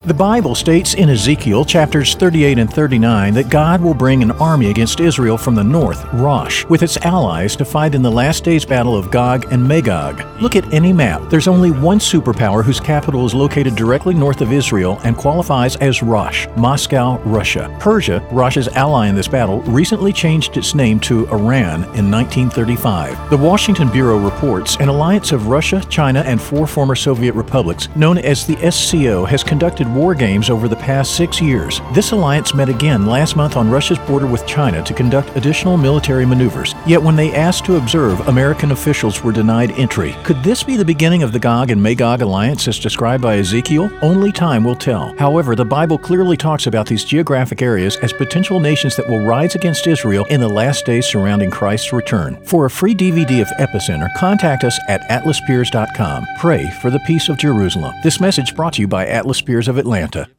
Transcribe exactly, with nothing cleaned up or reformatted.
The Bible states in Ezekiel chapters thirty-eight and thirty-nine that God will bring an army against Israel from the north, Rosh, with its allies to fight in the last days battle of Gog and Magog. Look at any map. There's only one superpower whose capital is located directly north of Israel and qualifies as Rosh, Moscow, Russia. Persia, Rosh's ally in this battle, recently changed its name to Iran in nineteen thirty-five. The Washington Bureau reports an alliance of Russia, China, and four former Soviet republics, known as the S C O, has conducted war games over the past six years. This alliance met again last month on Russia's border with China to conduct additional military maneuvers. Yet when they asked to observe, American officials were denied entry. Could this be the beginning of the Gog and Magog alliance as described by Ezekiel? Only time will tell. However, the Bible clearly talks about these geographic areas as potential nations that will rise against Israel in the last days surrounding Christ's return. For a free D V D of Epicenter, contact us at atlas piers dot com. Pray for the peace of Jerusalem. This message brought to you by Atlas Piers of Atlanta.